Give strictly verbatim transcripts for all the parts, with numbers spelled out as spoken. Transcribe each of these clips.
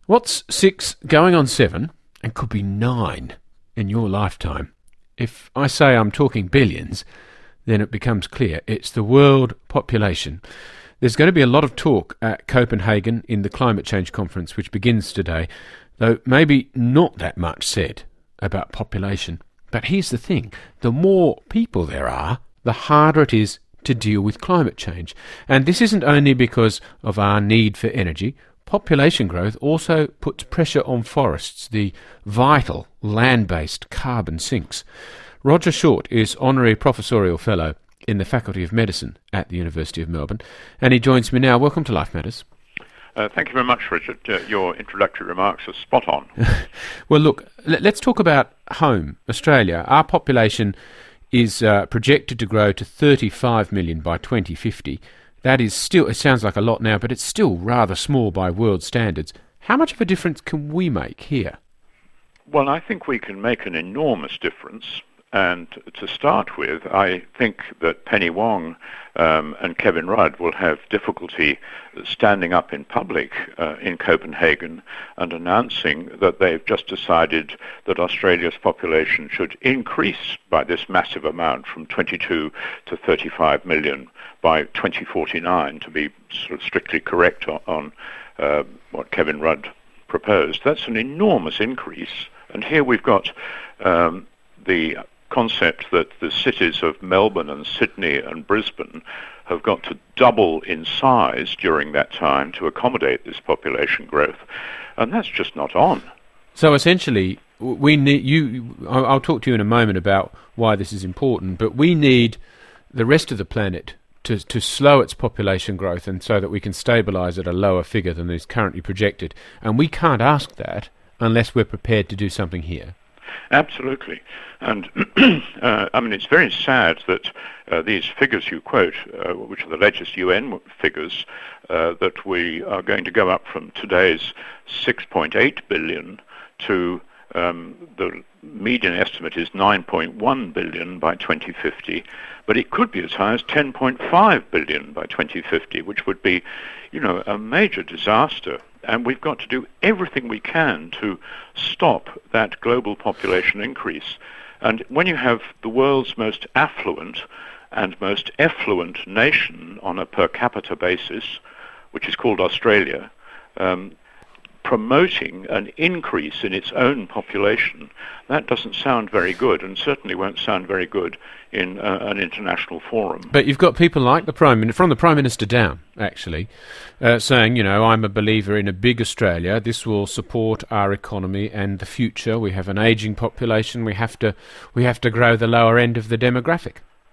What's six going on seven and could be nine in your lifetime? If I say I'm talking billions, then it becomes clear it's the world population. There's going to be a lot of talk at Copenhagen in the climate change conference, which begins today, though maybe not that much said about population. But here's the thing, the more people there are, the harder it is to deal with climate change. And this isn't only because of our need for energy. Population growth also puts pressure on forests, the vital land-based carbon sinks. Roger Short is Honorary Professorial Fellow in the Faculty of Medicine at the University of Melbourne, and he joins me now. Welcome to Life Matters. Uh, thank you very much, Richard. Uh, your introductory remarks are spot on. Well, look, l- let's talk about home, Australia. Our population is uh, projected to grow to thirty-five million by twenty fifty. That is still, it sounds like a lot now, but it's still rather small by world standards. How much of a difference can we make here? Well, I think we can make an enormous difference. And to start with, I think that Penny Wong um, and Kevin Rudd will have difficulty standing up in public uh, in Copenhagen and announcing that they've just decided that Australia's population should increase by this massive amount from twenty-two to thirty-five million by twenty forty-nine, to be sort of strictly correct on, on uh, what Kevin Rudd proposed. That's an enormous increase. And here we've got um, the concept that the cities of Melbourne and Sydney and Brisbane have got to double in size during that time to accommodate this population growth. And that's just not on. So essentially, we need you. I'll I'll talk to you in a moment about why this is important, but we need the rest of the planet to to slow its population growth, and so that we can stabilise at a lower figure than is currently projected. And we can't ask that unless we're prepared to do something here. Absolutely. And, uh, I mean, it's very sad that uh, these figures you quote, uh, which are the latest U N figures, uh, that we are going to go up from today's six point eight billion to um, the median estimate is nine point one billion by twenty fifty, but it could be as high as ten point five billion by twenty fifty, which would be, you know, a major disaster. And we've got to do everything we can to stop that global population increase. And when you have the world's most affluent and most effluent nation on a per capita basis, which is called Australia, um, promoting an increase in its own population, that doesn't sound very good, and certainly won't sound very good in uh, an international forum. But you've got people like the Prime Minister, from the Prime Minister down, actually, uh, saying, you know, I'm a believer in a big Australia. This will support our economy and the future. We have an ageing population. We have to, we have to grow the lower end of the demographic.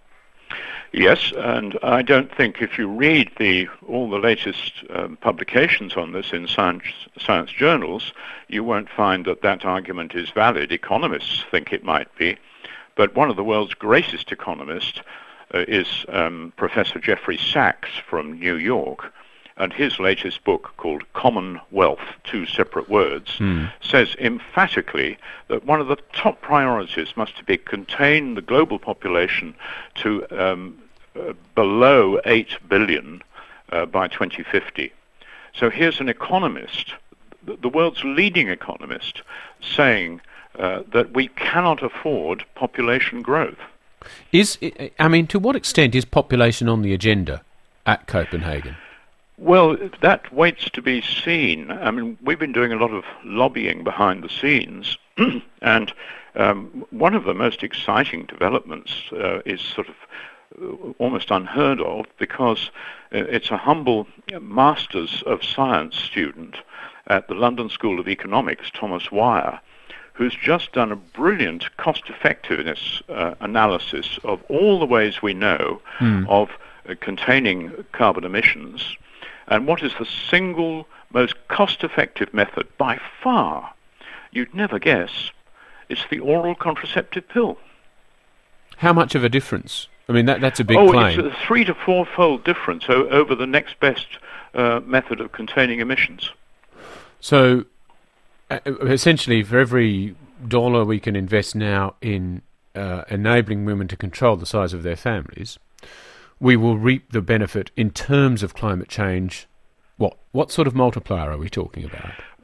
Yes, and I don't think if you read the all the latest um, publications on this in science, science journals, you won't find that that argument is valid. Economists think it might be, but one of the world's greatest economists uh, is um, Professor Jeffrey Sachs from New York, and his latest book, called Commonwealth, Two Separate Words, mm. says emphatically that one of the top priorities must be contain the global population to um, uh, below eight billion uh, by twenty fifty. So here's an economist, the world's leading economist, saying uh, that we cannot afford population growth. Is I mean, to what extent is population on the agenda at Copenhagen? Well, that waits to be seen. I mean, we've been doing a lot of lobbying behind the scenes, and um, one of the most exciting developments uh, is sort of uh, almost unheard of, because uh, it's a humble Masters of Science student at the London School of Economics, Thomas Wire, who's just done a brilliant cost-effectiveness uh, analysis of all the ways we know mm. of uh, containing carbon emissions. And what is the single most cost-effective method by far? You'd never guess. It's the oral contraceptive pill. How much of a difference? I mean, that, that's a big oh, claim. Oh, it's a three to four-fold difference o- over the next best uh, method of containing emissions. So, uh, essentially, for every dollar we can invest now in uh, enabling women to control the size of their families, we will reap the benefit in terms of climate change. What what sort of multiplier are we talking about?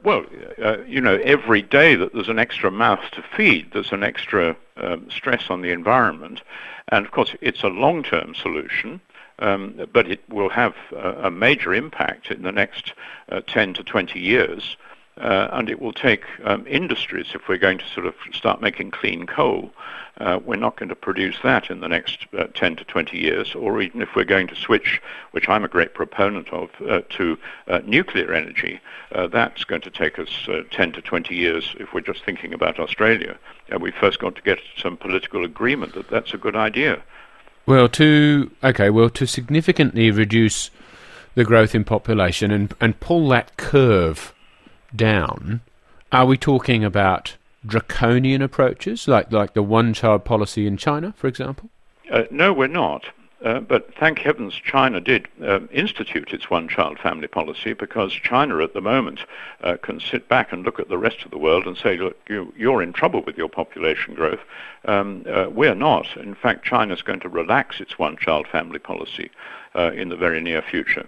Well, uh, you know, every day that there's an extra mouth to feed, there's an extra um, stress on the environment. And, of course, it's a long-term solution, um, but it will have a, a major impact in the next uh, ten to twenty years. Uh, and it will take um, industries, if we're going to sort of start making clean coal, uh, we're not going to produce that in the next uh, ten to twenty years, or even if we're going to switch, which I'm a great proponent of, uh, to uh, nuclear energy, uh, that's going to take us uh, ten to twenty years if we're just thinking about Australia. And we've first got to get some political agreement that that's a good idea. Well, to, okay, well, to significantly reduce the growth in population and, and pull that curve down, are we talking about draconian approaches, like like the one-child policy in China, for example? Uh, no, we're not. Uh, but thank heavens China did um, institute its one-child family policy, because China at the moment uh, can sit back and look at the rest of the world and say, look, you, you're in trouble with your population growth. Um, uh, we're not. In fact, China's going to relax its one-child family policy uh, in the very near future.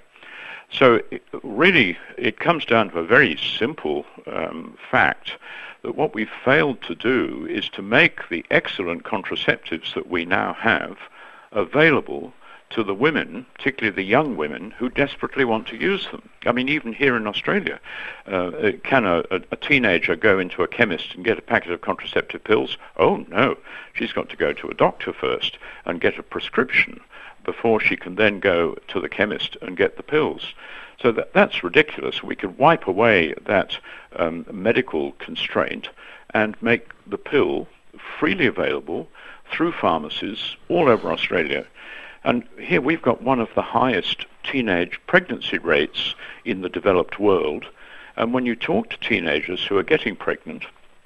So it, really, it comes down to a very simple um, fact that what we've failed to do is to make the excellent contraceptives that we now have available to the women, particularly the young women, who desperately want to use them. I mean, even here in Australia, uh, can a, a teenager go into a chemist and get a packet of contraceptive pills? Oh, no. She's got to go to a doctor first and get a prescription before she can then go to the chemist and get the pills. So that, that's ridiculous. We could wipe away that um, medical constraint and make the pill freely available through pharmacies all over Australia. And here we've got one of the highest teenage pregnancy rates in the developed world. And when you talk to teenagers who are getting pregnant,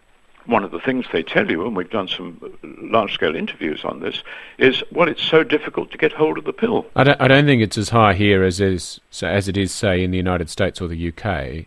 one of the things they tell you, and we've done some large-scale interviews on this, is, well, it's so difficult to get hold of the pill. I don't, I don't think it's as high here as it is, as it is, say, in the United States or the U K.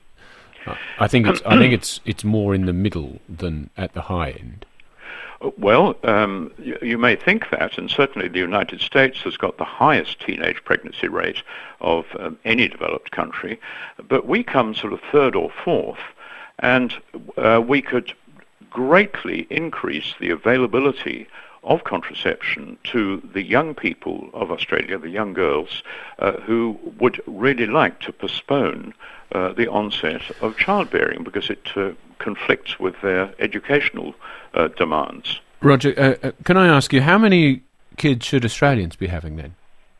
I think it's, I think it's, it's more in the middle than at the high end. Well, um, you, you may think that, and certainly the United States has got the highest teenage pregnancy rate of um, any developed country, but we come sort of third or fourth, and uh, we could greatly increase the availability of contraception to the young people of Australia, the young girls, uh, who would really like to postpone uh, the onset of childbearing because it uh, conflicts with their educational uh, demands. Roger, uh, uh, can I ask you, how many kids should Australians be having then?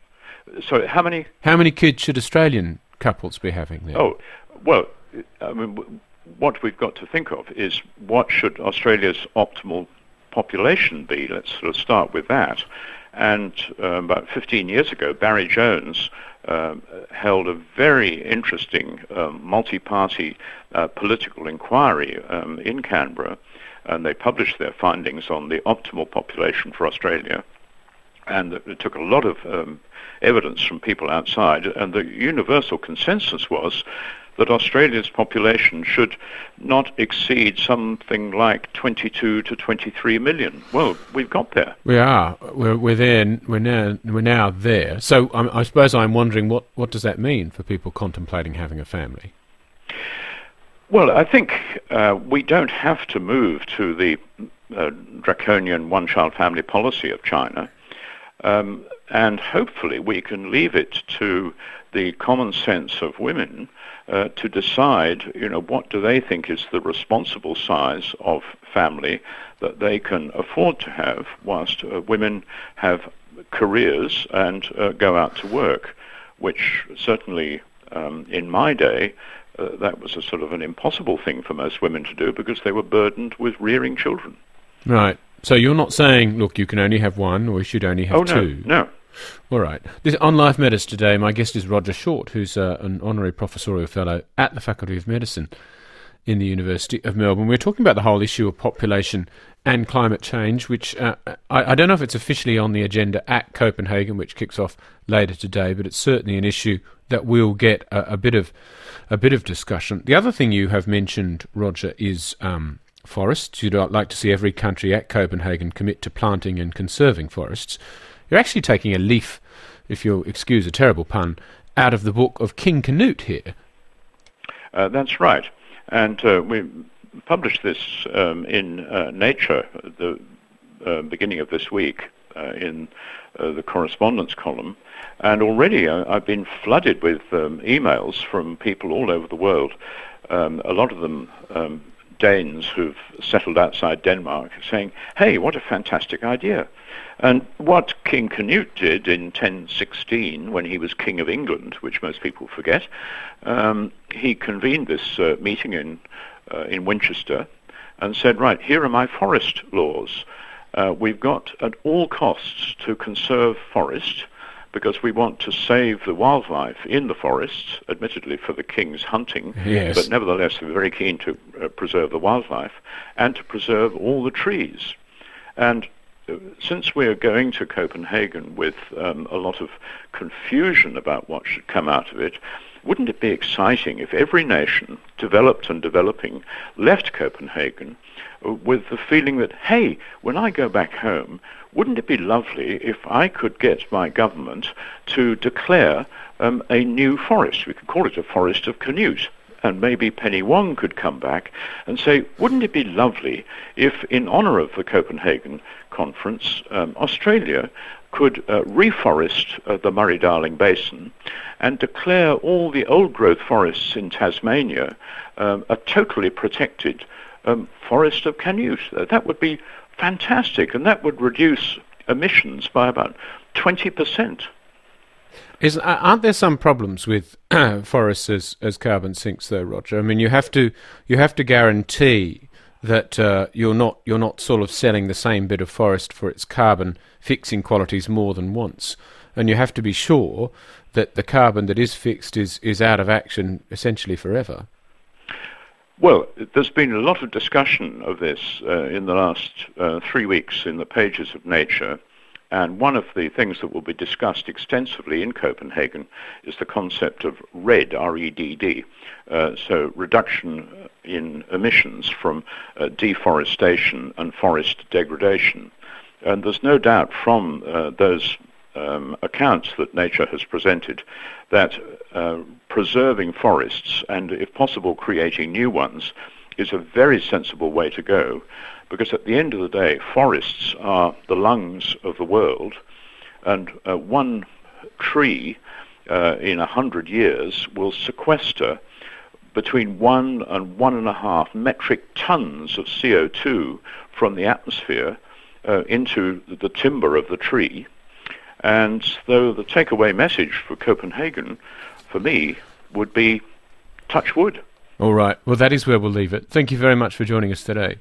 So how many? How many kids should Australian couples be having then? Oh, well, I mean, what we've got to think of is what should Australia's optimal population be. Let's sort of start with that. And uh, about fifteen years ago, Barry Jones uh, held a very interesting um, multi-party uh, political inquiry um, in Canberra, and they published their findings on the optimal population for Australia. And it took a lot of um, evidence from people outside, and the universal consensus was that Australia's population should not exceed something like twenty-two to twenty-three million. Well, we've got there. We are. We're, we're there. We're now. We're now there. So um, I suppose I'm wondering what, what does that mean for people contemplating having a family? Well, I think uh, we don't have to move to the uh, draconian one-child family policy of China. Um, and hopefully we can leave it to the common sense of women uh, to decide, you know, what do they think is the responsible size of family that they can afford to have whilst uh, women have careers and uh, go out to work, which certainly um, in my day uh, that was a sort of an impossible thing for most women to do because they were burdened with rearing children. Right. So you're not saying, look, you can only have one or you should only have oh, no, two? No, All right. This, on Life Matters today, my guest is Roger Short, who's uh, an honorary professorial fellow at the Faculty of Medicine in the University of Melbourne. We're talking about the whole issue of population and climate change, which uh, I, I don't know if it's officially on the agenda at Copenhagen, which kicks off later today, but it's certainly an issue that will get a, a bit of a bit of discussion. The other thing you have mentioned, Roger, is um, forests. You'd like to see every country at Copenhagen commit to planting and conserving forests. You're actually taking a leaf, if you'll excuse a terrible pun, out of the book of King Canute here. Uh, that's right. And uh, we published this um, in uh, Nature at the uh, beginning of this week uh, in uh, the correspondence column. And already uh, I've been flooded with um, emails from people all over the world, um, a lot of them um, Danes who've settled outside Denmark, saying, hey, what a fantastic idea. And what King Canute did in ten sixteen, when he was King of England, which most people forget, um, he convened this uh, meeting in, uh, in Winchester and said, right, here are my forest laws. Uh, we've got at all costs to conserve forest, because we want to save the wildlife in the forests, admittedly for the king's hunting, yes. but nevertheless we're very keen to uh, preserve the wildlife, and to preserve all the trees. And uh, since we're going to Copenhagen with um, a lot of confusion about what should come out of it, wouldn't it be exciting if every nation, developed and developing, left Copenhagen uh, with the feeling that, hey, when I go back home, wouldn't it be lovely if I could get my government to declare um, a new forest? We could call it a Forest of Canute. And maybe Penny Wong could come back and say, wouldn't it be lovely if, in honour of the Copenhagen conference, um, Australia could uh, reforest uh, the Murray-Darling Basin and declare all the old-growth forests in Tasmania um, a totally protected um, Forest of Canute? Uh, that would be fantastic, and that would reduce emissions by about twenty percent. Is, aren't there some problems with forests as, as carbon sinks, though, Roger? I mean, you have to you have to guarantee that uh, you're not you're not sort of selling the same bit of forest for its carbon fixing qualities more than once, and you have to be sure that the carbon that is fixed is is out of action essentially forever. Well, there's been a lot of discussion of this uh, in the last uh, three weeks in the pages of Nature, and one of the things that will be discussed extensively in Copenhagen is the concept of REDD, R E D D, uh, so reduction in emissions from uh, deforestation and forest degradation. And there's no doubt from uh, those um, accounts that Nature has presented that uh, preserving forests and, if possible, creating new ones is a very sensible way to go, because at the end of the day, forests are the lungs of the world, and uh, one tree uh, in a hundred years will sequester between one and one and a half metric tons of C O two from the atmosphere uh, into the timber of the tree. And so the takeaway message for Copenhagen, for me, would be touch wood. All right. Well, that is where we'll leave it. Thank you very much for joining us today.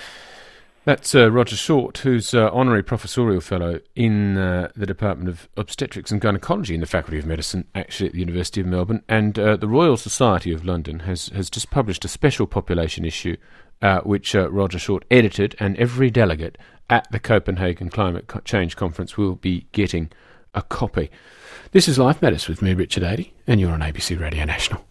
That's uh, Roger Short, who's uh, Honorary Professorial Fellow in uh, the Department of Obstetrics and Gynecology in the Faculty of Medicine, actually at the University of Melbourne. And uh, the Royal Society of London has, has just published a special population issue, uh, which uh, Roger Short edited, and every delegate at the Copenhagen Climate Change Conference will be getting a copy. This is Life Matters with me, Richard Adey, and you're on A B C Radio National.